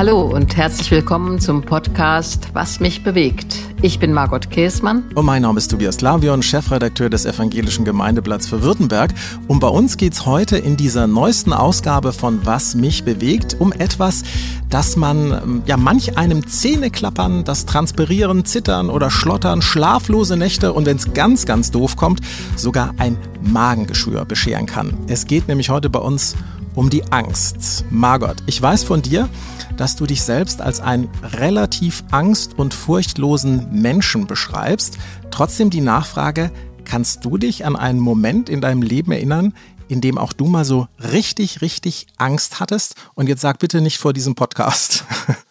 Hallo und herzlich willkommen zum Podcast Was mich bewegt. Ich bin Margot Käßmann. Und mein Name ist Tobias Lavion, Chefredakteur des Evangelischen Gemeindeblatts für Württemberg. Und bei uns geht's heute in dieser neuesten Ausgabe von Was mich bewegt um etwas, das man manch einem Zähneklappern, das Transpirieren, Zittern oder Schlottern, schlaflose Nächte und wenn es ganz, ganz doof kommt, sogar ein Magengeschwür bescheren kann. Es geht nämlich heute bei uns um die Angst. Margot, ich weiß von dir, dass du dich selbst als einen relativ angst- und furchtlosen Menschen beschreibst. Trotzdem die Nachfrage, kannst du dich an einen Moment in deinem Leben erinnern, in dem auch du mal so richtig, richtig Angst hattest? Und jetzt sag bitte nicht vor diesem Podcast.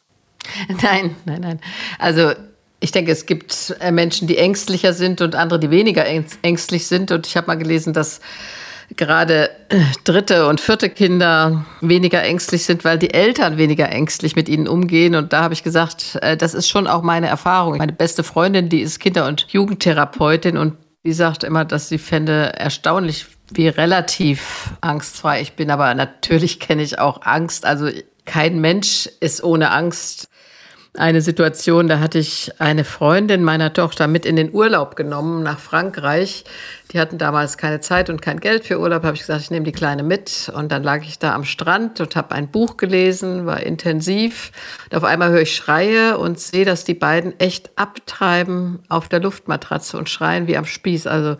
Nein. Also ich denke, es gibt Menschen, die ängstlicher sind und andere, die weniger ängstlich sind. Und ich habe mal gelesen, dass gerade dritte und vierte Kinder weniger ängstlich sind, weil die Eltern weniger ängstlich mit ihnen umgehen. Und da habe ich gesagt, das ist schon auch meine Erfahrung. Meine beste Freundin, die ist Kinder- und Jugendtherapeutin und die sagt immer, dass sie fände erstaunlich, wie relativ angstfrei ich bin. Aber natürlich kenne ich auch Angst. Also kein Mensch ist ohne Angst. Eine Situation, da hatte ich eine Freundin meiner Tochter mit in den Urlaub genommen nach Frankreich. Die hatten damals keine Zeit und kein Geld für Urlaub. Habe ich gesagt, ich nehme die Kleine mit. Und dann lag ich da am Strand und habe ein Buch gelesen, war intensiv. Und auf einmal höre ich Schreie und sehe, dass die beiden echt abtreiben auf der Luftmatratze und schreien wie am Spieß. Also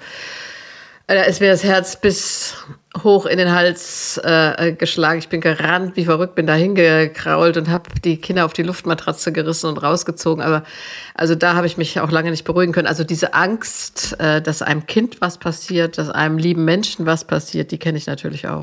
da ist mir das Herz bis hoch in den Hals geschlagen. Ich bin gerannt, wie verrückt, bin da hingekrault und habe die Kinder auf die Luftmatratze gerissen und rausgezogen. Aber also da habe ich mich auch lange nicht beruhigen können. Also diese Angst, dass einem Kind was passiert, dass einem lieben Menschen was passiert, die kenne ich natürlich auch.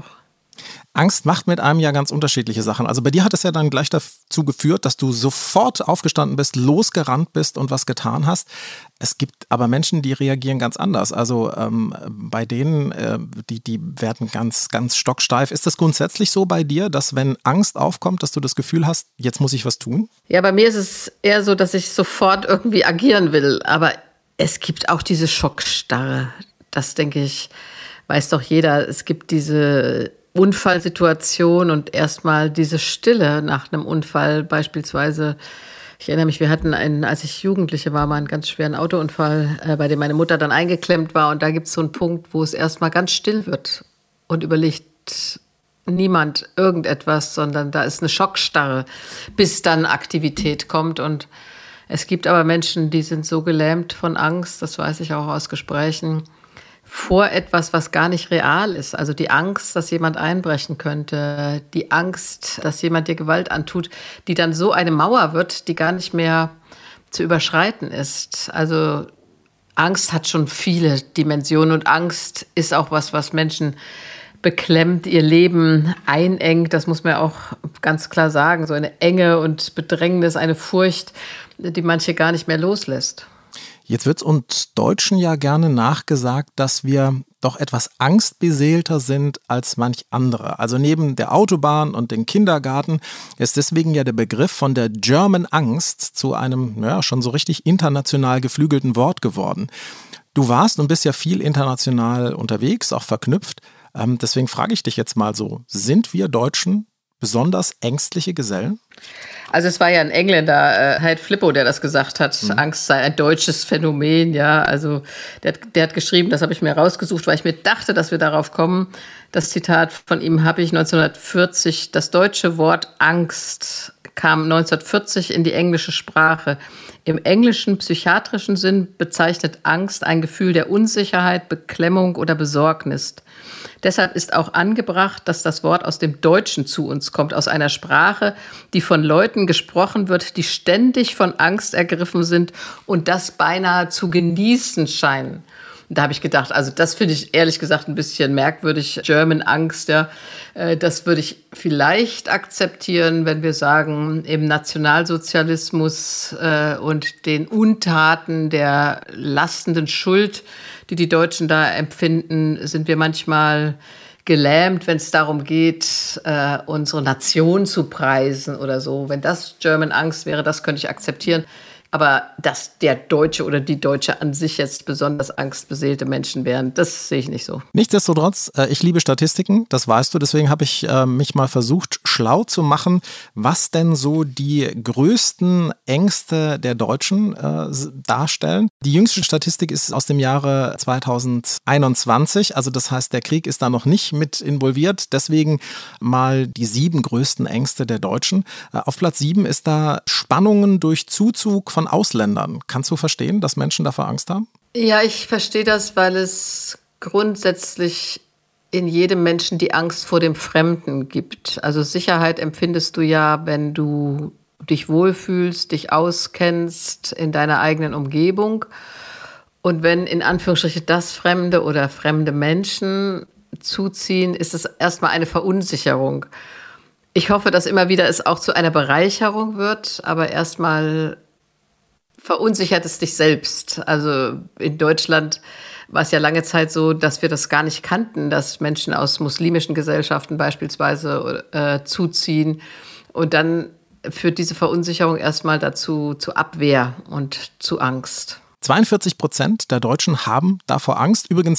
Angst macht mit einem ja ganz unterschiedliche Sachen. Also bei dir hat es ja dann gleich dazu geführt, dass du sofort aufgestanden bist, losgerannt bist und was getan hast. Es gibt aber Menschen, die reagieren ganz anders. Also bei denen, die werden ganz, ganz stocksteif. Ist das grundsätzlich so bei dir, dass wenn Angst aufkommt, dass du das Gefühl hast, jetzt muss ich was tun? Ja, bei mir ist es eher so, dass ich sofort irgendwie agieren will. Aber es gibt auch diese Schockstarre. Das, denke ich, weiß doch jeder. Es gibt diese Unfallsituation und erstmal diese Stille nach einem Unfall beispielsweise. Ich erinnere mich, wir hatten als ich Jugendliche war, mal einen ganz schweren Autounfall, bei dem meine Mutter dann eingeklemmt war. Und da gibt es so einen Punkt, wo es erstmal ganz still wird und überlegt niemand irgendetwas, sondern da ist eine Schockstarre, bis dann Aktivität kommt. Und es gibt aber Menschen, die sind so gelähmt von Angst, das weiß ich auch aus Gesprächen, vor etwas, was gar nicht real ist. Also die Angst, dass jemand einbrechen könnte, die Angst, dass jemand dir Gewalt antut, die dann so eine Mauer wird, die gar nicht mehr zu überschreiten ist. Also Angst hat schon viele Dimensionen und Angst ist auch was Menschen beklemmt, ihr Leben einengt. Das muss man ja auch ganz klar sagen. So eine Enge und Bedrängnis, eine Furcht, die manche gar nicht mehr loslässt. Jetzt wird uns Deutschen ja gerne nachgesagt, dass wir doch etwas angstbeseelter sind als manch andere. Also neben der Autobahn und dem Kindergarten ist deswegen ja der Begriff von der German Angst zu einem schon so richtig international geflügelten Wort geworden. Du warst und bist ja viel international unterwegs, auch verknüpft. Deswegen frage ich dich jetzt mal so, sind wir Deutschen besonders ängstliche Gesellen? Also es war ja ein Engländer, Hyde Flippo, der das gesagt hat, Angst sei ein deutsches Phänomen, ja, also der hat geschrieben, das habe ich mir rausgesucht, weil ich mir dachte, dass wir darauf kommen. Das Zitat von ihm habe ich 1940, das deutsche Wort Angst kam 1940 in die englische Sprache. Im englischen psychiatrischen Sinn bezeichnet Angst ein Gefühl der Unsicherheit, Beklemmung oder Besorgnis. Deshalb ist auch angebracht, dass das Wort aus dem Deutschen zu uns kommt, aus einer Sprache, die von Leuten gesprochen wird, die ständig von Angst ergriffen sind und das beinahe zu genießen scheinen. Und da habe ich gedacht, also das finde ich ehrlich gesagt ein bisschen merkwürdig, German Angst, ja. Das würde ich vielleicht akzeptieren, wenn wir sagen, im Nationalsozialismus und den Untaten der lastenden Schuld, die die Deutschen da empfinden, sind wir manchmal gelähmt, wenn es darum geht, unsere Nation zu preisen oder so. Wenn das German Angst wäre, das könnte ich akzeptieren. Aber dass der Deutsche oder die Deutsche an sich jetzt besonders angstbeseelte Menschen wären, das sehe ich nicht so. Nichtsdestotrotz, ich liebe Statistiken, das weißt du. Deswegen habe ich mich mal versucht, schlau zu machen, was denn so die größten Ängste der Deutschen darstellen. Die jüngste Statistik ist aus dem Jahre 2021. Also das heißt, der Krieg ist da noch nicht mit involviert. Deswegen mal die 7 größten Ängste der Deutschen. Auf Platz 7 ist da Spannungen durch Zuzug von Ausländern. Kannst du verstehen, dass Menschen davor Angst haben? Ja, ich verstehe das, weil es grundsätzlich in jedem Menschen die Angst vor dem Fremden gibt. Also Sicherheit empfindest du ja, wenn du dich wohlfühlst, dich auskennst in deiner eigenen Umgebung. Und wenn in Anführungsstrichen das Fremde oder fremde Menschen zuziehen, ist es erstmal eine Verunsicherung. Ich hoffe, dass immer wieder es auch zu einer Bereicherung wird, aber erstmal verunsichert es dich selbst. Also in Deutschland war es ja lange Zeit so, dass wir das gar nicht kannten, dass Menschen aus muslimischen Gesellschaften beispielsweise zuziehen. Und dann führt diese Verunsicherung erstmal dazu, zu Abwehr und zu Angst. 42% der Deutschen haben davor Angst. Übrigens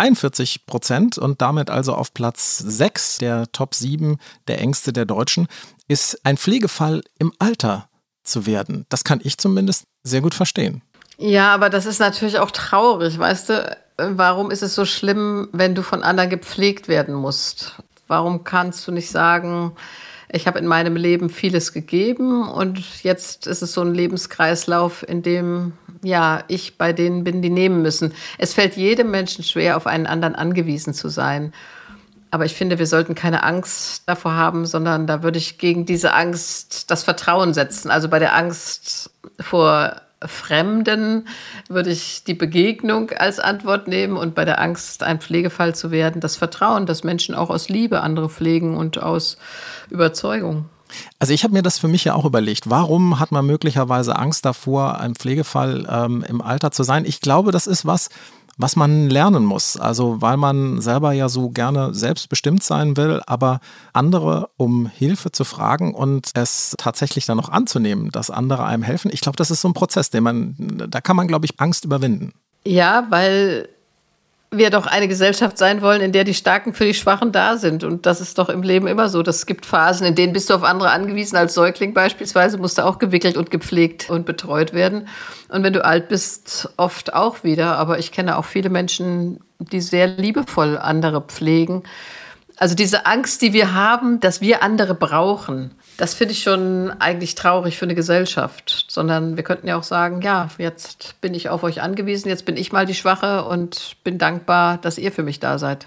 43% und damit also auf Platz 6 der Top 7 der Ängste der Deutschen ist ein Pflegefall im Alter zu werden. Das kann ich zumindest sehr gut verstehen. Ja, aber das ist natürlich auch traurig, weißt du? Warum ist es so schlimm, wenn du von anderen gepflegt werden musst? Warum kannst du nicht sagen, ich habe in meinem Leben vieles gegeben und jetzt ist es so ein Lebenskreislauf, in dem ja ich bei denen bin, die nehmen müssen. Es fällt jedem Menschen schwer, auf einen anderen angewiesen zu sein. Aber ich finde, wir sollten keine Angst davor haben, sondern da würde ich gegen diese Angst das Vertrauen setzen. Also bei der Angst vor Fremden würde ich die Begegnung als Antwort nehmen und bei der Angst, ein Pflegefall zu werden, das Vertrauen, dass Menschen auch aus Liebe andere pflegen und aus Überzeugung. Also ich habe mir das für mich ja auch überlegt. Warum hat man möglicherweise Angst davor, ein Pflegefall im Alter zu sein? Ich glaube, das ist was man lernen muss. Also weil man selber ja so gerne selbstbestimmt sein will, aber andere um Hilfe zu fragen und es tatsächlich dann auch anzunehmen, dass andere einem helfen. Ich glaube, das ist so ein Prozess, da kann man, glaube ich, Angst überwinden. Ja, weil wir doch eine Gesellschaft sein wollen, in der die Starken für die Schwachen da sind. Und das ist doch im Leben immer so. Es gibt Phasen, in denen bist du auf andere angewiesen. Als Säugling beispielsweise musst du auch gewickelt und gepflegt und betreut werden. Und wenn du alt bist, oft auch wieder. Aber ich kenne auch viele Menschen, die sehr liebevoll andere pflegen. Also diese Angst, die wir haben, dass wir andere brauchen, das finde ich schon eigentlich traurig für eine Gesellschaft. Sondern wir könnten ja auch sagen, ja, jetzt bin ich auf euch angewiesen, jetzt bin ich mal die Schwache und bin dankbar, dass ihr für mich da seid.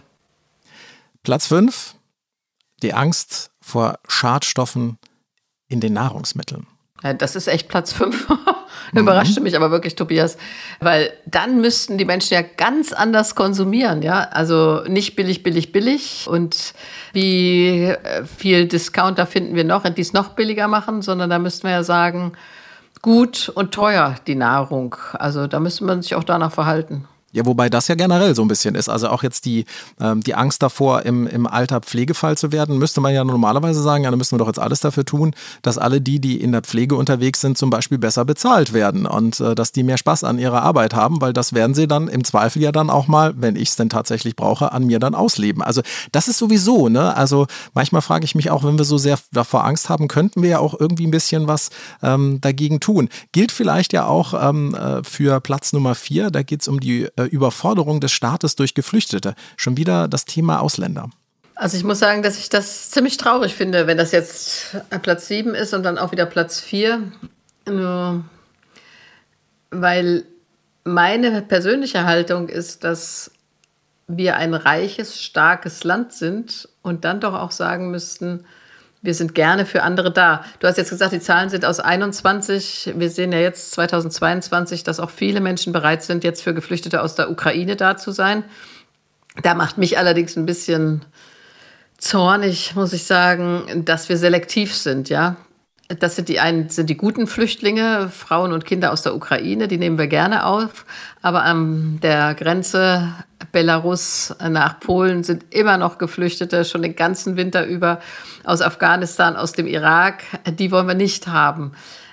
Platz 5, die Angst vor Schadstoffen in den Nahrungsmitteln. Ja, das ist echt Platz 5. Überraschte mich aber wirklich, Tobias. Weil dann müssten die Menschen ja ganz anders konsumieren. Ja? Also nicht billig, billig, billig. Und wie viel Discounter finden wir noch, die es noch billiger machen, sondern da müssten wir ja sagen, gut und teuer die Nahrung. Also da müsste man sich auch danach verhalten. Ja, wobei das ja generell so ein bisschen ist. Also auch jetzt die Angst davor, im Alter Pflegefall zu werden, müsste man ja normalerweise sagen, ja, dann müssen wir doch jetzt alles dafür tun, dass alle die in der Pflege unterwegs sind, zum Beispiel besser bezahlt werden und dass die mehr Spaß an ihrer Arbeit haben, weil das werden sie dann im Zweifel ja dann auch mal, wenn ich es denn tatsächlich brauche, an mir dann ausleben. Also das ist sowieso, ne? Also manchmal frage ich mich auch, wenn wir so sehr davor Angst haben, könnten wir ja auch irgendwie ein bisschen was dagegen tun. Gilt vielleicht ja auch für Platz Nummer 4, da geht es um die Überforderung des Staates durch Geflüchtete. Schon wieder das Thema Ausländer. Also ich muss sagen, dass ich das ziemlich traurig finde, wenn das jetzt Platz 7 ist und dann auch wieder Platz 4. Weil meine persönliche Haltung ist, dass wir ein reiches, starkes Land sind und dann doch auch sagen müssten, wir sind gerne für andere da. Du hast jetzt gesagt, die Zahlen sind aus 21. Wir sehen ja jetzt 2022, dass auch viele Menschen bereit sind, jetzt für Geflüchtete aus der Ukraine da zu sein. Da macht mich allerdings ein bisschen zornig, muss ich sagen, dass wir selektiv sind, ja. Das sind die guten Flüchtlinge, Frauen und Kinder aus der Ukraine, die nehmen wir gerne auf. Aber an der Grenze Belarus nach Polen sind immer noch Geflüchtete, schon den ganzen Winter über aus Afghanistan, aus dem Irak. Die wollen wir nicht haben.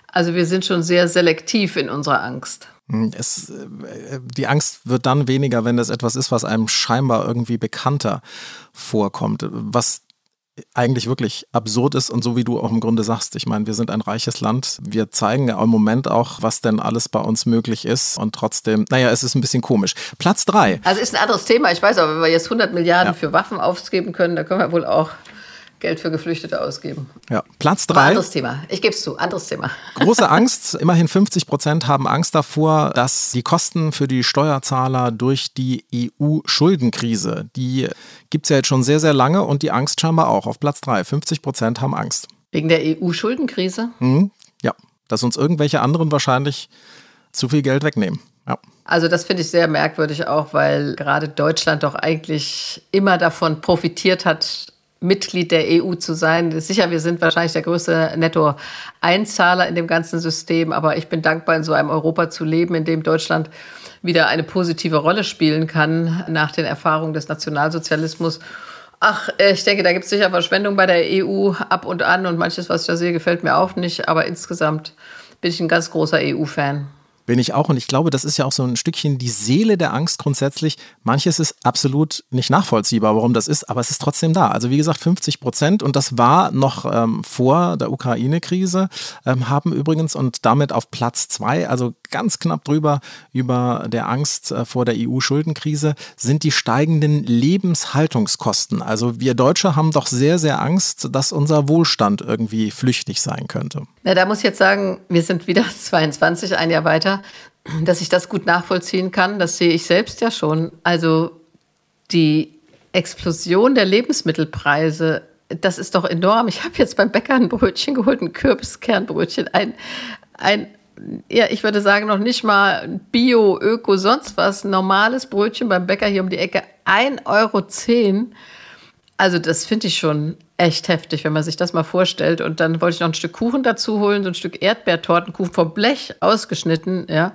Also wir sind schon sehr selektiv in unserer Angst. Die Angst wird dann weniger, wenn das etwas ist, was einem scheinbar irgendwie bekannter vorkommt, was eigentlich wirklich absurd ist und so wie du auch im Grunde sagst, ich meine, wir sind ein reiches Land, wir zeigen ja im Moment auch, was denn alles bei uns möglich ist und trotzdem, es ist ein bisschen komisch. Platz 3. Also ist ein anderes Thema, ich weiß aber, wenn wir jetzt 100 Milliarden für Waffen ausgeben können, da können wir wohl auch Geld für Geflüchtete ausgeben. Ja, Platz 3. Anderes Thema. Ich gebe es zu, anderes Thema. Große Angst. Immerhin 50% haben Angst davor, dass die Kosten für die Steuerzahler durch die EU-Schuldenkrise, die gibt es ja jetzt schon sehr, sehr lange und die Angst scheinbar auch. Auf Platz 3. 50% haben Angst. Wegen der EU-Schuldenkrise? Ja, dass uns irgendwelche anderen wahrscheinlich zu viel Geld wegnehmen. Ja. Also das finde ich sehr merkwürdig auch, weil gerade Deutschland doch eigentlich immer davon profitiert hat, Mitglied der EU zu sein. Sicher, wir sind wahrscheinlich der größte Nettoeinzahler in dem ganzen System, aber ich bin dankbar, in so einem Europa zu leben, in dem Deutschland wieder eine positive Rolle spielen kann nach den Erfahrungen des Nationalsozialismus. Ich denke, da gibt es sicher Verschwendung bei der EU ab und an und manches, was ich da sehe, gefällt mir auch nicht, aber insgesamt bin ich ein ganz großer EU-Fan. Bin ich auch und ich glaube, das ist ja auch so ein Stückchen die Seele der Angst grundsätzlich. Manches ist absolut nicht nachvollziehbar, warum das ist, aber es ist trotzdem da. Also wie gesagt 50% und das war noch vor der Ukraine-Krise, haben übrigens und damit auf Platz 2, also ganz knapp drüber über der Angst vor der EU-Schuldenkrise, sind die steigenden Lebenshaltungskosten. Also wir Deutsche haben doch sehr, sehr Angst, dass unser Wohlstand irgendwie flüchtig sein könnte. Na, da muss ich jetzt sagen, wir sind wieder 22, ein Jahr weiter, dass ich das gut nachvollziehen kann. Das sehe ich selbst ja schon. Also die Explosion der Lebensmittelpreise, das ist doch enorm. Ich habe jetzt beim Bäcker ein Brötchen geholt, ein Kürbiskernbrötchen, ich würde sagen, noch nicht mal Bio, Öko, sonst was. Ein normales Brötchen beim Bäcker hier um die Ecke, 1,10 €. Also das finde ich schon echt heftig, wenn man sich das mal vorstellt. Und dann wollte ich noch ein Stück Kuchen dazu holen, so ein Stück Erdbeertortenkuchen vom Blech ausgeschnitten, ja.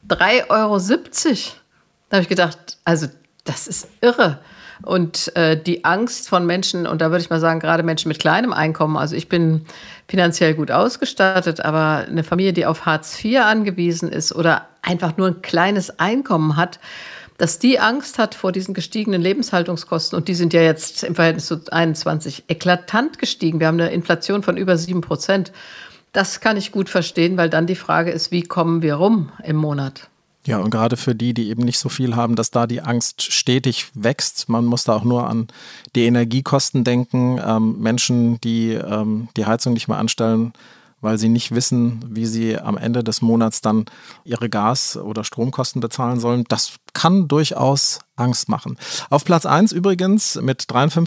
3,70 €. Da habe ich gedacht, also das ist irre. Und die Angst von Menschen, und da würde ich mal sagen, gerade Menschen mit kleinem Einkommen, also ich bin finanziell gut ausgestattet, aber eine Familie, die auf Hartz IV angewiesen ist oder einfach nur ein kleines Einkommen hat, dass die Angst hat vor diesen gestiegenen Lebenshaltungskosten, und die sind ja jetzt im Verhältnis zu 21 eklatant gestiegen. Wir haben eine Inflation von über 7%. Das kann ich gut verstehen, weil dann die Frage ist, wie kommen wir rum im Monat? Ja, und gerade für die eben nicht so viel haben, dass da die Angst stetig wächst. Man muss da auch nur an die Energiekosten denken. Menschen, die die Heizung nicht mehr anstellen, weil sie nicht wissen, wie sie am Ende des Monats dann ihre Gas- oder Stromkosten bezahlen sollen. Das kann durchaus Angst machen. Auf Platz 1 übrigens mit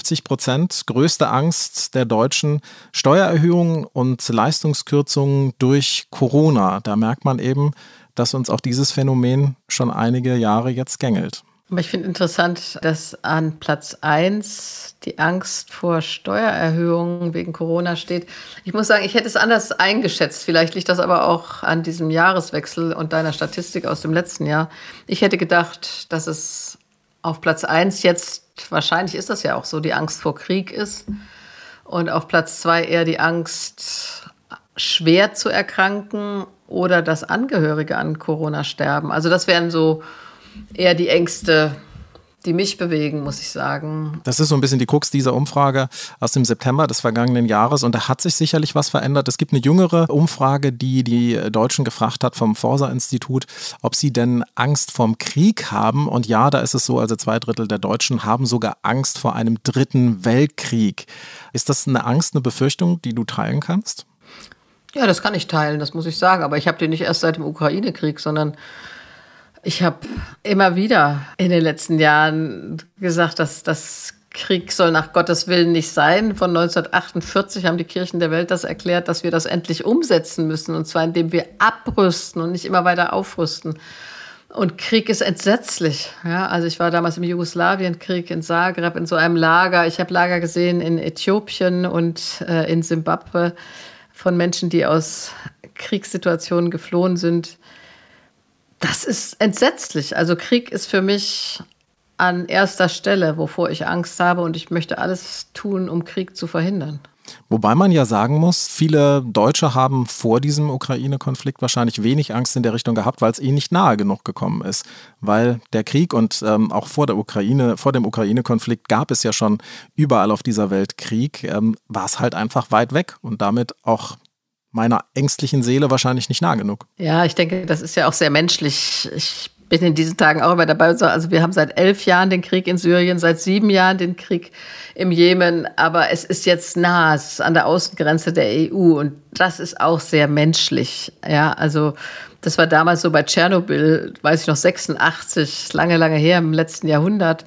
53% größte Angst der Deutschen: Steuererhöhungen und Leistungskürzungen durch Corona. Da merkt man eben, dass uns auch dieses Phänomen schon einige Jahre jetzt gängelt. Aber ich finde interessant, dass an Platz 1 die Angst vor Steuererhöhungen wegen Corona steht. Ich muss sagen, ich hätte es anders eingeschätzt. Vielleicht liegt das aber auch an diesem Jahreswechsel und deiner Statistik aus dem letzten Jahr. Ich hätte gedacht, dass es auf Platz 1 jetzt, wahrscheinlich ist das ja auch so, die Angst vor Krieg ist. Und auf Platz 2 eher die Angst, schwer zu erkranken oder dass Angehörige an Corona sterben. Also das wären so eher die Ängste, die mich bewegen, muss ich sagen. Das ist so ein bisschen die Krux dieser Umfrage aus dem September des vergangenen Jahres, und da hat sich sicherlich was verändert. Es gibt eine jüngere Umfrage, die die Deutschen gefragt hat vom Forsa-Institut, ob sie denn Angst vorm Krieg haben, und ja, da ist es so, also 2/3 der Deutschen haben sogar Angst vor einem 3. Weltkrieg. Ist das eine Angst, eine Befürchtung, die du teilen kannst? Ja, das kann ich teilen, das muss ich sagen. Aber ich habe den nicht erst seit dem Ukraine-Krieg, sondern ich habe immer wieder in den letzten Jahren gesagt, dass das Krieg soll nach Gottes Willen nicht sein. Von 1948 haben die Kirchen der Welt das erklärt, dass wir das endlich umsetzen müssen. Und zwar indem wir abrüsten und nicht immer weiter aufrüsten. Und Krieg ist entsetzlich. Ja, also ich war damals im Jugoslawienkrieg in Zagreb in so einem Lager. Ich habe Lager gesehen in Äthiopien und in Simbabwe von Menschen, die aus Kriegssituationen geflohen sind. Das ist entsetzlich. Also Krieg ist für mich an erster Stelle, wovor ich Angst habe, und ich möchte alles tun, um Krieg zu verhindern. Wobei man ja sagen muss, viele Deutsche haben vor diesem Ukraine-Konflikt wahrscheinlich wenig Angst in der Richtung gehabt, weil es ihnen nicht nahe genug gekommen ist. Weil der Krieg und auch vor dem Ukraine-Konflikt gab es ja schon überall auf dieser Welt Krieg, war es halt einfach weit weg und damit auch meiner ängstlichen Seele wahrscheinlich nicht nah genug. Ja, ich denke, das ist ja auch sehr menschlich. Ich bin in diesen Tagen auch immer dabei. Also wir haben seit 11 Jahren den Krieg in Syrien, seit 7 Jahren den Krieg im Jemen. Aber es ist jetzt nah, es ist an der Außengrenze der EU. Und das ist auch sehr menschlich. Ja, also das war damals so bei Tschernobyl, weiß ich noch, 86, lange, lange her, im letzten Jahrhundert,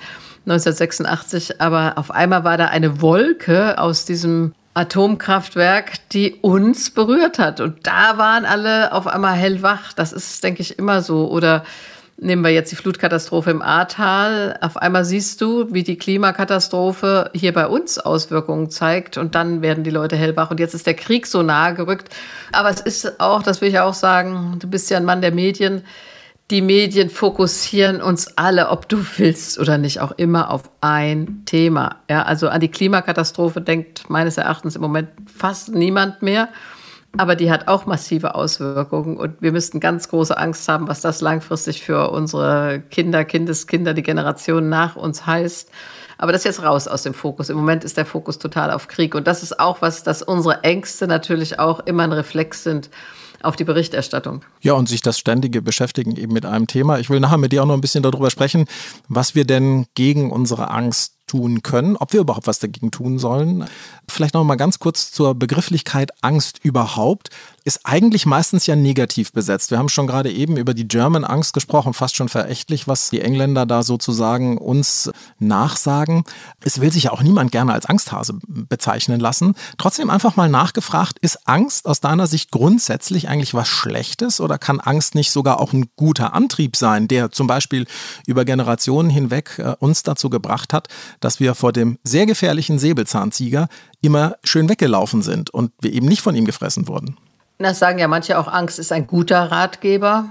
1986. Aber auf einmal war da eine Wolke aus diesem Atomkraftwerk, die uns berührt hat. Und da waren alle auf einmal hellwach. Das ist, denke ich, immer so. Oder nehmen wir jetzt die Flutkatastrophe im Ahrtal. Auf einmal siehst du, wie die Klimakatastrophe hier bei uns Auswirkungen zeigt. Und dann werden die Leute hellwach. Und jetzt ist der Krieg so nahe gerückt. Aber es ist auch, das will ich auch sagen, du bist ja ein Mann der Medien. Die Medien fokussieren uns alle, ob du willst oder nicht, auch immer auf ein Thema. Ja, also an die Klimakatastrophe denkt meines Erachtens im Moment fast niemand mehr. Aber die hat auch massive Auswirkungen. Und wir müssten ganz große Angst haben, was das langfristig für unsere Kinder, Kindeskinder, die Generation nach uns heißt. Aber das ist jetzt raus aus dem Fokus. Im Moment ist der Fokus total auf Krieg. Und das ist auch was, dass unsere Ängste natürlich auch immer ein Reflex sind auf die Berichterstattung. Ja, und sich das ständige Beschäftigen eben mit einem Thema. Ich will nachher mit dir auch noch ein bisschen darüber sprechen, was wir denn gegen unsere Angst tun können, ob wir überhaupt was dagegen tun sollen. Vielleicht noch mal ganz kurz zur Begrifflichkeit Angst überhaupt. Ist eigentlich meistens ja negativ besetzt. Wir haben schon gerade eben über die German Angst gesprochen, fast schon verächtlich, was die Engländer da sozusagen uns nachsagen. Es will sich ja auch niemand gerne als Angsthase bezeichnen lassen. Trotzdem einfach mal nachgefragt, ist Angst aus deiner Sicht grundsätzlich eigentlich was Schlechtes oder kann Angst nicht sogar auch ein guter Antrieb sein, der zum Beispiel über Generationen hinweg uns dazu gebracht hat, dass wir vor dem sehr gefährlichen Säbelzahntiger immer schön weggelaufen sind und wir eben nicht von ihm gefressen wurden? Das sagen ja manche auch, Angst ist ein guter Ratgeber,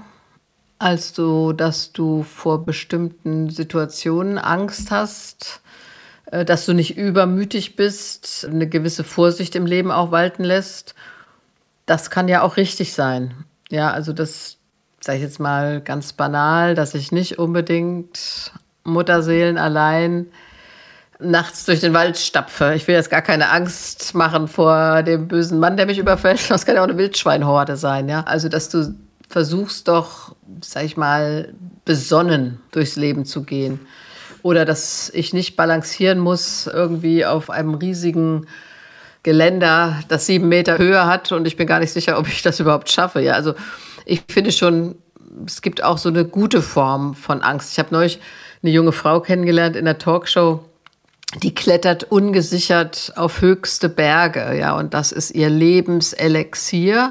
also dass du vor bestimmten Situationen Angst hast, dass du nicht übermütig bist, eine gewisse Vorsicht im Leben auch walten lässt. Das kann ja auch richtig sein. Ja, also das sage ich jetzt mal ganz banal, dass ich nicht unbedingt Mutterseelen allein nachts durch den Wald stapfe. Ich will jetzt gar keine Angst machen vor dem bösen Mann, der mich überfällt. Das kann ja auch eine Wildschweinhorde sein. Ja? Also, dass du versuchst doch, sag ich mal, besonnen durchs Leben zu gehen. Oder dass ich nicht balancieren muss irgendwie auf einem riesigen Geländer, das 7 Meter Höhe hat und ich bin gar nicht sicher, ob ich das überhaupt schaffe. Ja? Also ich finde schon, es gibt auch so eine gute Form von Angst. Ich habe neulich eine junge Frau kennengelernt in der Talkshow, die klettert ungesichert auf höchste Berge, ja, und das ist ihr Lebenselixier.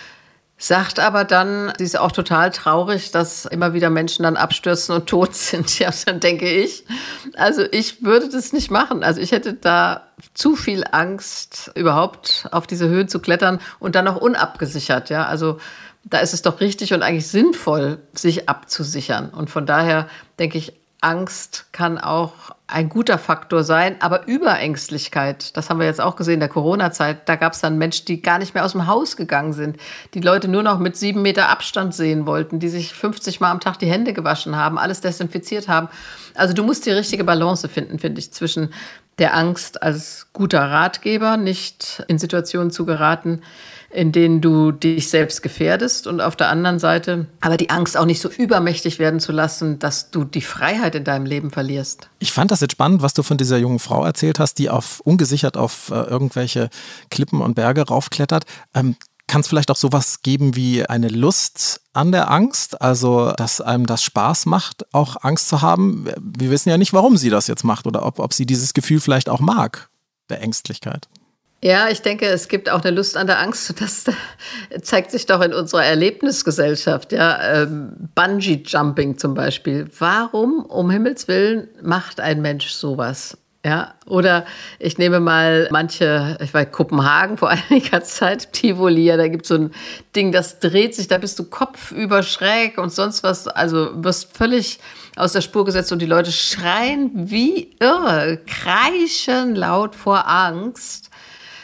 Sagt aber dann, sie ist auch total traurig, dass immer wieder Menschen dann abstürzen und tot sind. Ja, dann denke ich, also ich würde das nicht machen. Also ich hätte da zu viel Angst, überhaupt auf diese Höhen zu klettern und dann noch unabgesichert, ja, also da ist es doch richtig und eigentlich sinnvoll, sich abzusichern. Und von daher denke ich, Angst kann auch ein guter Faktor sein, aber Überängstlichkeit, das haben wir jetzt auch gesehen in der Corona-Zeit, da gab es dann Menschen, die gar nicht mehr aus dem Haus gegangen sind, die Leute nur noch mit 7 Meter Abstand sehen wollten, die sich 50 Mal am Tag die Hände gewaschen haben, alles desinfiziert haben. Also du musst die richtige Balance finden, finde ich, zwischen der Angst als guter Ratgeber, nicht in Situationen zu geraten, in denen du dich selbst gefährdest und auf der anderen Seite aber die Angst auch nicht so übermächtig werden zu lassen, dass du die Freiheit in deinem Leben verlierst. Ich fand das jetzt spannend, was du von dieser jungen Frau erzählt hast, die ungesichert auf irgendwelche Klippen und Berge raufklettert. Kann es vielleicht auch sowas geben wie eine Lust an der Angst, also dass einem das Spaß macht, auch Angst zu haben? Wir wissen ja nicht, warum sie das jetzt macht oder ob sie dieses Gefühl vielleicht auch mag, der Ängstlichkeit. Ja, ich denke, es gibt auch eine Lust an der Angst. Das zeigt sich doch in unserer Erlebnisgesellschaft. Ja, Bungee-Jumping zum Beispiel. Warum, um Himmels Willen, macht ein Mensch sowas? Ja, oder ich nehme mal ich war in Kopenhagen vor einiger Zeit, Tivoli, da gibt es so ein Ding, das dreht sich, da bist du kopfüber schräg und sonst was, also wirst völlig aus der Spur gesetzt und die Leute schreien wie irre, kreischen laut vor Angst.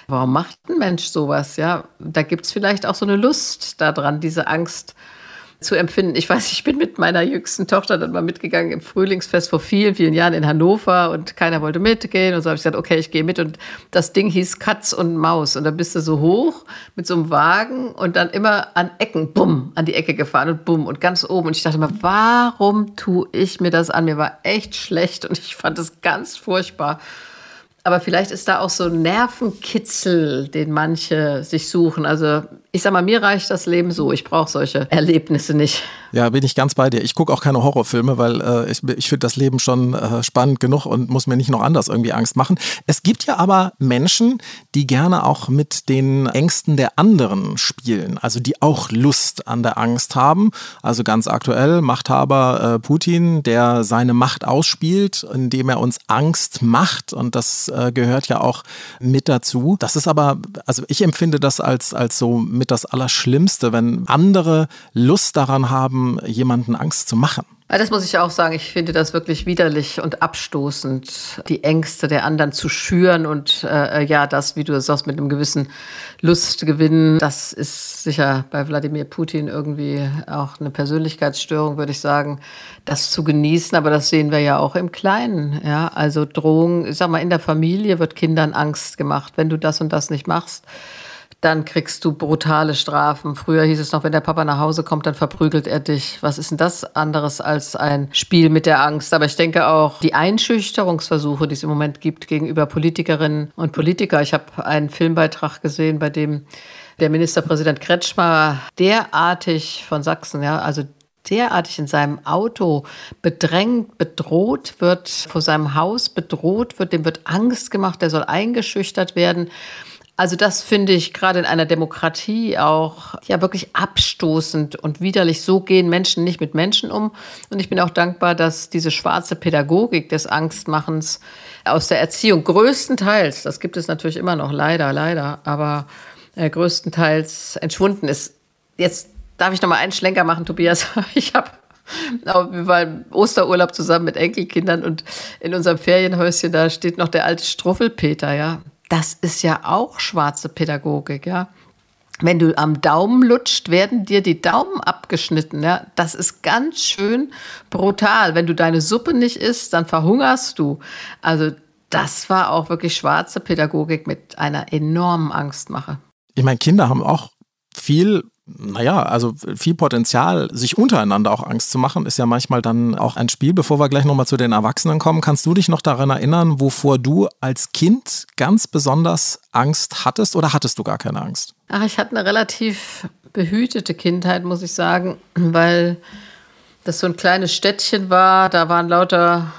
warum macht ein Mensch sowas? Ja, da gibt es vielleicht auch so eine Lust daran, diese Angst zu empfinden. Ich weiß, ich bin mit meiner jüngsten Tochter dann mal mitgegangen im Frühlingsfest vor vielen, vielen Jahren in Hannover und keiner wollte mitgehen. Und so habe ich gesagt, okay, ich gehe mit. Und das Ding hieß Katz und Maus. Und da bist du so hoch mit so einem Wagen und dann immer an Ecken, bumm, an die Ecke gefahren und bumm und ganz oben. Und ich dachte immer, warum tue ich mir das an? Mir war echt schlecht und ich fand es ganz furchtbar. Aber vielleicht ist da auch so ein Nervenkitzel, den manche sich suchen. Also ich sag mal, mir reicht das Leben so. Ich brauche solche Erlebnisse nicht. Ja, bin ich ganz bei dir. Ich gucke auch keine Horrorfilme, weil ich finde das Leben schon spannend genug und muss mir nicht noch anders irgendwie Angst machen. Es gibt ja aber Menschen, die gerne auch mit den Ängsten der anderen spielen, also die auch Lust an der Angst haben. Also ganz aktuell Machthaber Putin, der seine Macht ausspielt, indem er uns Angst macht, und das gehört ja auch mit dazu. Das ist aber, also ich empfinde das als so mit das Allerschlimmste, wenn andere Lust daran haben, jemanden Angst zu machen. Ja, das muss ich auch sagen. Ich finde das wirklich widerlich und abstoßend, die Ängste der anderen zu schüren und das, wie du sagst, mit einem gewissen Lustgewinn, das ist sicher bei Wladimir Putin irgendwie auch eine Persönlichkeitsstörung, würde ich sagen, das zu genießen. Aber das sehen wir ja auch im Kleinen. Ja? Also Drohungen, ich sag mal, in der Familie wird Kindern Angst gemacht. Wenn du das und das nicht machst, dann kriegst du brutale Strafen. Früher hieß es noch, wenn der Papa nach Hause kommt, dann verprügelt er dich. Was ist denn das anderes als ein Spiel mit der Angst? Aber ich denke auch, die Einschüchterungsversuche, die es im Moment gibt gegenüber Politikerinnen und Politikern. Ich habe einen Filmbeitrag gesehen, bei dem der Ministerpräsident Kretschmer derartig von Sachsen, derartig in seinem Auto bedrängt, bedroht wird, vor seinem Haus bedroht wird, dem wird Angst gemacht, der soll eingeschüchtert werden. Also das finde ich gerade in einer Demokratie auch wirklich abstoßend und widerlich. So gehen Menschen nicht mit Menschen um. Und ich bin auch dankbar, dass diese schwarze Pädagogik des Angstmachens aus der Erziehung größtenteils, das gibt es natürlich immer noch, leider, aber größtenteils entschwunden ist. Jetzt darf ich noch mal einen Schlenker machen, Tobias. Wir waren im Osterurlaub zusammen mit Enkelkindern und in unserem Ferienhäuschen, da steht noch der alte Struffelpeter, ja. Das ist ja auch schwarze Pädagogik, ja. Wenn du am Daumen lutscht, werden dir die Daumen abgeschnitten, ja. Das ist ganz schön brutal. Wenn du deine Suppe nicht isst, dann verhungerst du. Also das war auch wirklich schwarze Pädagogik mit einer enormen Angstmache. Ich meine, Kinder haben auch viel Potenzial, sich untereinander auch Angst zu machen, ist ja manchmal dann auch ein Spiel. Bevor wir gleich nochmal zu den Erwachsenen kommen, kannst du dich noch daran erinnern, wovor du als Kind ganz besonders Angst hattest, oder hattest du gar keine Angst? Ach, ich hatte eine relativ behütete Kindheit, muss ich sagen, weil das so ein kleines Städtchen war. Da waren lauter,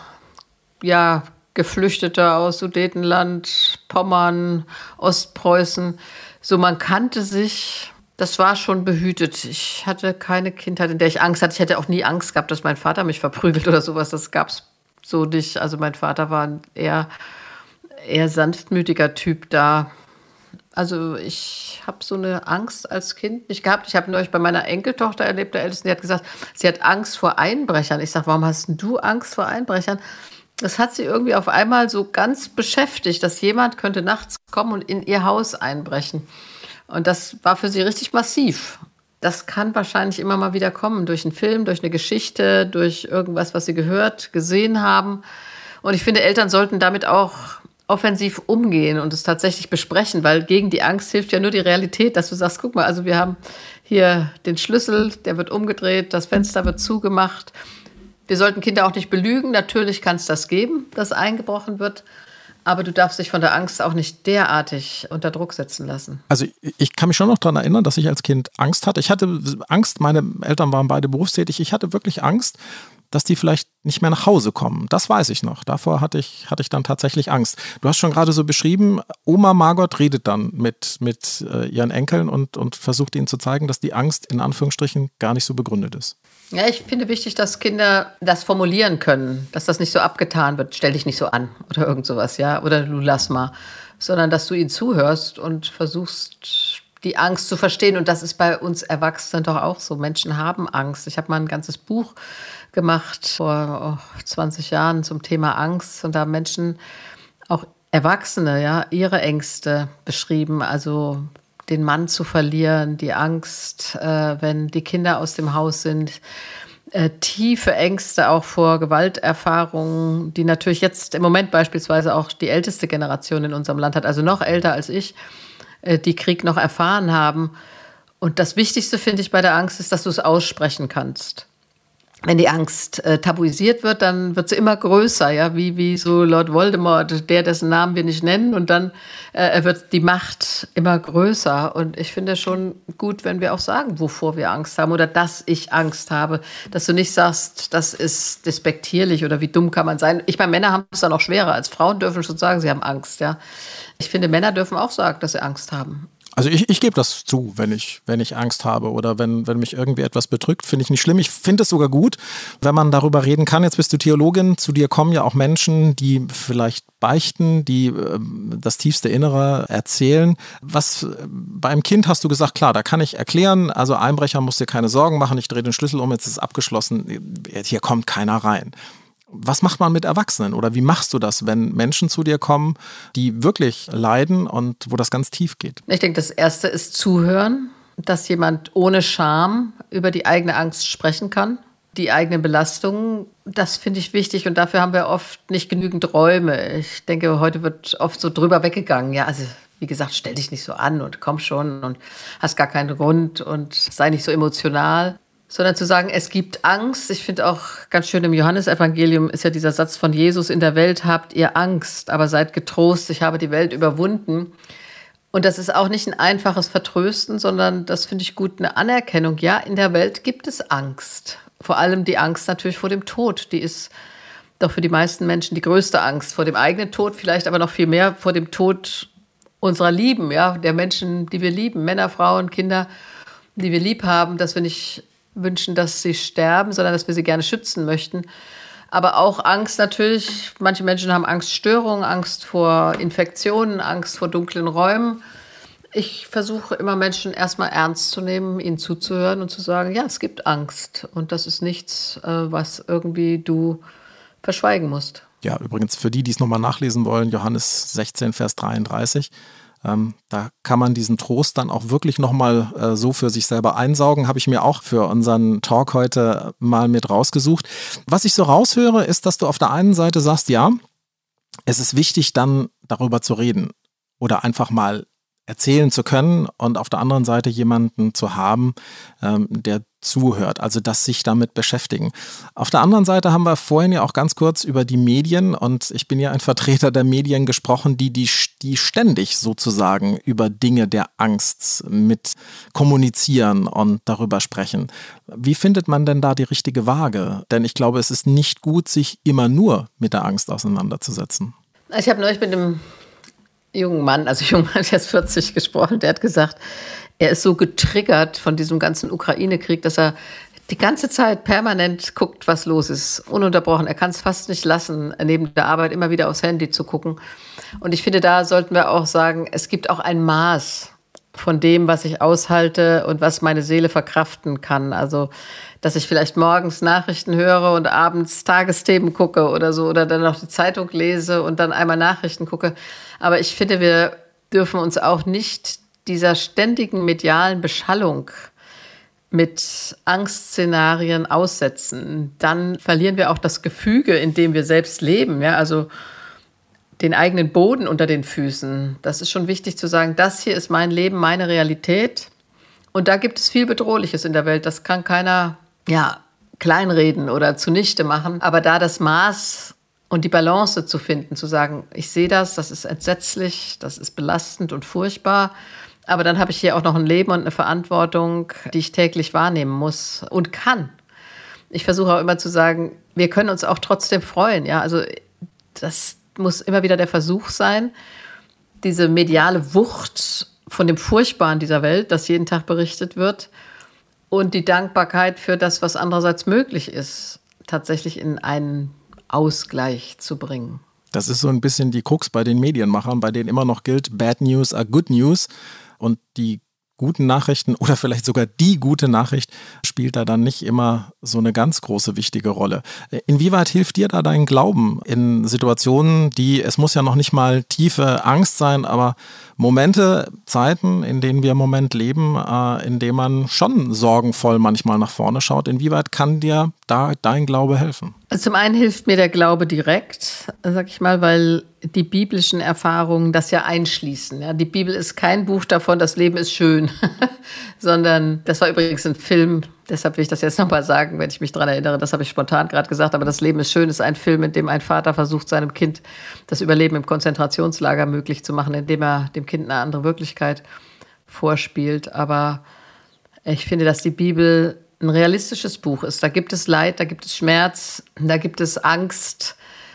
Geflüchtete aus Sudetenland, Pommern, Ostpreußen. So, man kannte sich. Das war schon behütet. Ich hatte keine Kindheit, in der ich Angst hatte. Ich hätte auch nie Angst gehabt, dass mein Vater mich verprügelt oder sowas. Das gab es so nicht. Also mein Vater war ein eher sanftmütiger Typ da. Also ich habe so eine Angst als Kind nicht gehabt. Ich habe neulich bei meiner Enkeltochter erlebt, der Ältesten, die hat gesagt, sie hat Angst vor Einbrechern. Ich sage, warum hast denn du Angst vor Einbrechern? Das hat sie irgendwie auf einmal so ganz beschäftigt, dass jemand könnte nachts kommen und in ihr Haus einbrechen. Und das war für sie richtig massiv. Das kann wahrscheinlich immer mal wieder kommen, durch einen Film, durch eine Geschichte, durch irgendwas, was sie gehört, gesehen haben. Und ich finde, Eltern sollten damit auch offensiv umgehen und es tatsächlich besprechen, weil gegen die Angst hilft ja nur die Realität, dass du sagst, guck mal, also wir haben hier den Schlüssel, der wird umgedreht, das Fenster wird zugemacht. Wir sollten Kinder auch nicht belügen. Natürlich kann es das geben, dass eingebrochen wird. Aber du darfst dich von der Angst auch nicht derartig unter Druck setzen lassen. Also ich kann mich schon noch daran erinnern, dass ich als Kind Angst hatte. Ich hatte Angst, meine Eltern waren beide berufstätig. Ich hatte wirklich Angst, dass die vielleicht nicht mehr nach Hause kommen. Das weiß ich noch. Davor hatte ich dann tatsächlich Angst. Du hast schon gerade so beschrieben, Oma Margot redet dann mit ihren Enkeln und versucht ihnen zu zeigen, dass die Angst in Anführungsstrichen gar nicht so begründet ist. Ja, ich finde wichtig, dass Kinder das formulieren können, dass das nicht so abgetan wird, stell dich nicht so an oder irgend sowas, ja, oder du lass mal, sondern dass du ihnen zuhörst und versuchst, die Angst zu verstehen. Und das ist bei uns Erwachsenen doch auch so. Menschen haben Angst. Ich habe mal ein ganzes Buch gemacht vor 20 Jahren zum Thema Angst und da haben Menschen auch Erwachsene, ja, ihre Ängste beschrieben, also den Mann zu verlieren, die Angst, wenn die Kinder aus dem Haus sind, tiefe Ängste auch vor Gewalterfahrungen, die natürlich jetzt im Moment beispielsweise auch die älteste Generation in unserem Land hat, also noch älter als ich, die Krieg noch erfahren haben. Und das Wichtigste, finde ich, bei der Angst ist, dass du es aussprechen kannst. Wenn die Angst tabuisiert wird, dann wird sie immer größer, ja, wie so Lord Voldemort, dessen Namen wir nicht nennen, und dann wird die Macht immer größer. Und ich finde schon gut, wenn wir auch sagen, wovor wir Angst haben oder dass ich Angst habe, dass du nicht sagst, das ist despektierlich oder wie dumm kann man sein. Ich meine, Männer haben es dann auch schwerer, als Frauen dürfen schon sagen, sie haben Angst, ja. Ich finde, Männer dürfen auch sagen, dass sie Angst haben. Also ich gebe das zu, wenn ich Angst habe oder wenn mich irgendwie etwas bedrückt, finde ich nicht schlimm. Ich finde es sogar gut, wenn man darüber reden kann. Jetzt bist du Theologin, zu dir kommen ja auch Menschen, die vielleicht beichten, die das tiefste Innere erzählen. Was beim Kind hast du gesagt, klar, da kann ich erklären, also Einbrecher musst dir keine Sorgen machen, ich drehe den Schlüssel um, jetzt ist es abgeschlossen, hier kommt keiner rein. Was macht man mit Erwachsenen oder wie machst du das, wenn Menschen zu dir kommen, die wirklich leiden und wo das ganz tief geht? Ich denke, das Erste ist Zuhören, dass jemand ohne Scham über die eigene Angst sprechen kann, die eigenen Belastungen. Das finde ich wichtig und dafür haben wir oft nicht genügend Räume. Ich denke, heute wird oft so drüber weggegangen. Ja, also wie gesagt, stell dich nicht so an und komm schon und hast gar keinen Grund und sei nicht so emotional. Sondern zu sagen, es gibt Angst. Ich finde auch ganz schön, im Johannesevangelium ist ja dieser Satz von Jesus: In der Welt habt ihr Angst, aber seid getrost, ich habe die Welt überwunden. Und das ist auch nicht ein einfaches Vertrösten, sondern das finde ich gut, eine Anerkennung. Ja, in der Welt gibt es Angst. Vor allem die Angst natürlich vor dem Tod. Die ist doch für die meisten Menschen die größte Angst. Vor dem eigenen Tod, vielleicht aber noch viel mehr vor dem Tod unserer Lieben, ja, der Menschen, die wir lieben. Männer, Frauen, Kinder, die wir lieb haben, dass wir nicht wünschen, dass sie sterben, sondern dass wir sie gerne schützen möchten. Aber auch Angst natürlich. Manche Menschen haben Angststörungen, Angst vor Infektionen, Angst vor dunklen Räumen. Ich versuche immer, Menschen erstmal ernst zu nehmen, ihnen zuzuhören und zu sagen, ja, es gibt Angst. Und das ist nichts, was irgendwie du verschweigen musst. Ja, übrigens für die es nochmal nachlesen wollen, Johannes 16, Vers 33. Da kann man diesen Trost dann auch wirklich nochmal so für sich selber einsaugen. Habe ich mir auch für unseren Talk heute mal mit rausgesucht. Was ich so raushöre, ist, dass du auf der einen Seite sagst, ja, es ist wichtig, dann darüber zu reden oder einfach mal erzählen zu können und auf der anderen Seite jemanden zu haben, der zuhört, also das sich damit beschäftigen. Auf der anderen Seite haben wir vorhin ja auch ganz kurz über die Medien und ich bin ja ein Vertreter der Medien gesprochen, die ständig sozusagen über Dinge der Angst mit kommunizieren und darüber sprechen. Wie findet man denn da die richtige Waage? Denn ich glaube, es ist nicht gut, sich immer nur mit der Angst auseinanderzusetzen. Ich habe neulich mit einem jungen Mann, der ist 40, gesprochen, der hat gesagt, er ist so getriggert von diesem ganzen Ukraine-Krieg, dass er die ganze Zeit permanent guckt, was los ist, ununterbrochen. Er kann es fast nicht lassen, neben der Arbeit immer wieder aufs Handy zu gucken. Und ich finde, da sollten wir auch sagen, es gibt auch ein Maß von dem, was ich aushalte und was meine Seele verkraften kann. Also, dass ich vielleicht morgens Nachrichten höre und abends Tagesthemen gucke oder so oder dann noch die Zeitung lese und dann einmal Nachrichten gucke. Aber ich finde, wir dürfen uns auch nicht dieser ständigen medialen Beschallung mit Angstszenarien aussetzen. Dann verlieren wir auch das Gefüge, in dem wir selbst leben. Ja, also den eigenen Boden unter den Füßen. Das ist schon wichtig zu sagen, das hier ist mein Leben, meine Realität. Und da gibt es viel Bedrohliches in der Welt. Das kann keiner kleinreden oder zunichte machen. Aber da das Maß und die Balance zu finden, zu sagen, ich sehe das ist entsetzlich, das ist belastend und furchtbar. Aber dann habe ich hier auch noch ein Leben und eine Verantwortung, die ich täglich wahrnehmen muss und kann. Ich versuche auch immer zu sagen, wir können uns auch trotzdem freuen. Ja, also das muss immer wieder der Versuch sein, diese mediale Wucht von dem Furchtbaren dieser Welt, das jeden Tag berichtet wird, und die Dankbarkeit für das, was andererseits möglich ist, tatsächlich in einen Ausgleich zu bringen. Das ist so ein bisschen die Krux bei den Medienmachern, bei denen immer noch gilt, Bad News are good news. Und die guten Nachrichten oder vielleicht sogar die gute Nachricht spielt da dann nicht immer so eine ganz große wichtige Rolle. Inwieweit hilft dir da dein Glauben in Situationen, es muss ja noch nicht mal tiefe Angst sein, aber Momente, Zeiten, in denen wir im Moment leben, in denen man schon sorgenvoll manchmal nach vorne schaut. Inwieweit kann dir da dein Glaube helfen? Also zum einen hilft mir der Glaube direkt, sag ich mal, weil die biblischen Erfahrungen das ja einschließen. Ja, die Bibel ist kein Buch davon, das Leben ist schön, sondern das war übrigens ein Film, deshalb will ich das jetzt nochmal sagen, wenn ich mich daran erinnere, das habe ich spontan gerade gesagt, aber das Leben ist schön ist ein Film, in dem ein Vater versucht, seinem Kind das Überleben im Konzentrationslager möglich zu machen, indem er dem Kind eine andere Wirklichkeit vorspielt. Aber ich finde, dass die Bibel ein realistisches Buch ist. Da gibt es Leid, da gibt es Schmerz, da gibt es Angst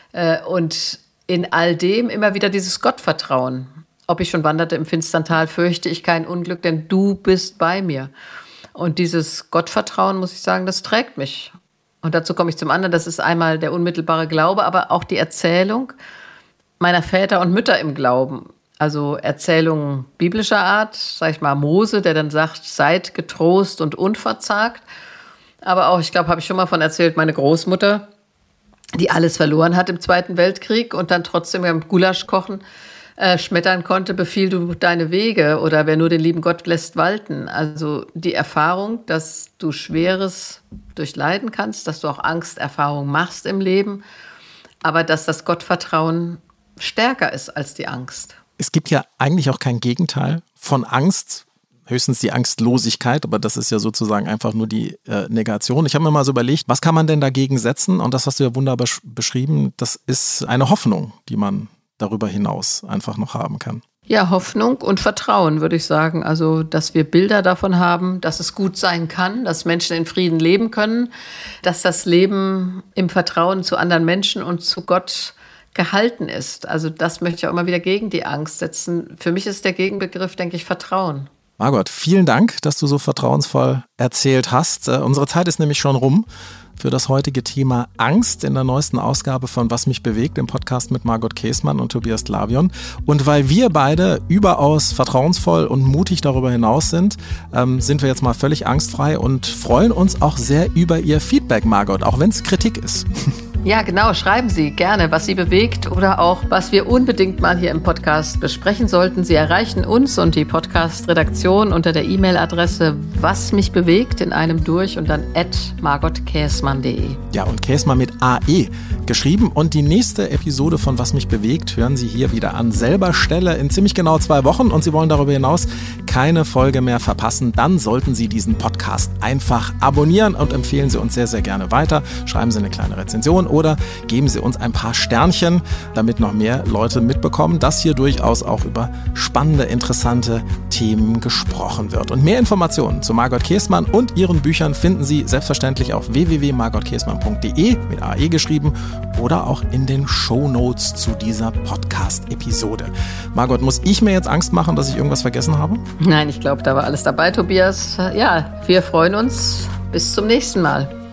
und in all dem immer wieder dieses Gottvertrauen. Ob ich schon wanderte im finstern Tal, fürchte ich kein Unglück, denn du bist bei mir. Und dieses Gottvertrauen, muss ich sagen, das trägt mich. Und dazu komme ich zum anderen, das ist einmal der unmittelbare Glaube, aber auch die Erzählung meiner Väter und Mütter im Glauben. Also Erzählungen biblischer Art, sag ich mal Mose, der dann sagt, seid getrost und unverzagt. Aber auch, ich glaube, habe ich schon mal von erzählt, meine Großmutter, die alles verloren hat im Zweiten Weltkrieg und dann trotzdem beim Gulasch kochen schmettern konnte, befiehl du deine Wege oder wer nur den lieben Gott lässt walten. Also die Erfahrung, dass du Schweres durchleiden kannst, dass du auch Angsterfahrungen machst im Leben, aber dass das Gottvertrauen stärker ist als die Angst. Es gibt ja eigentlich auch kein Gegenteil von Angst, höchstens die Angstlosigkeit, aber das ist ja sozusagen einfach nur die Negation. Ich habe mir mal so überlegt, was kann man denn dagegen setzen? Und das hast du ja wunderbar beschrieben, das ist eine Hoffnung, die man darüber hinaus einfach noch haben kann. Ja, Hoffnung und Vertrauen, würde ich sagen. Also, dass wir Bilder davon haben, dass es gut sein kann, dass Menschen in Frieden leben können, dass das Leben im Vertrauen zu anderen Menschen und zu Gott gehalten ist. Also das möchte ich auch immer wieder gegen die Angst setzen. Für mich ist der Gegenbegriff, denke ich, Vertrauen. Margot, vielen Dank, dass du so vertrauensvoll erzählt hast. Unsere Zeit ist nämlich schon rum für das heutige Thema Angst in der neuesten Ausgabe von Was mich bewegt, im Podcast mit Margot Käßmann und Tobias Glavion. Und weil wir beide überaus vertrauensvoll und mutig darüber hinaus sind, sind wir jetzt mal völlig angstfrei und freuen uns auch sehr über Ihr Feedback, Margot, auch wenn es Kritik ist. Ja, genau. Schreiben Sie gerne, was Sie bewegt oder auch, was wir unbedingt mal hier im Podcast besprechen sollten. Sie erreichen uns und die Podcast-Redaktion unter der E-Mail-Adresse wasmichbewegt in einem durch und dann @margotkäßmann.de. Ja, und Käßmann mit AE geschrieben. Und die nächste Episode von Was mich bewegt hören Sie hier wieder an selber Stelle in ziemlich genau 2 Wochen. Und Sie wollen darüber hinaus keine Folge mehr verpassen, dann sollten Sie diesen Podcast einfach abonnieren und empfehlen Sie uns sehr, sehr gerne weiter. Schreiben Sie eine kleine Rezension oder geben Sie uns ein paar Sternchen, damit noch mehr Leute mitbekommen, dass hier durchaus auch über spannende, interessante Themen gesprochen wird. Und mehr Informationen zu Margot Käßmann und ihren Büchern finden Sie selbstverständlich auf www.margotkäßmann.de mit AE geschrieben oder auch in den Shownotes zu dieser Podcast-Episode. Margot, muss ich mir jetzt Angst machen, dass ich irgendwas vergessen habe? Nein, ich glaube, da war alles dabei, Tobias. Ja, wir freuen uns. Bis zum nächsten Mal.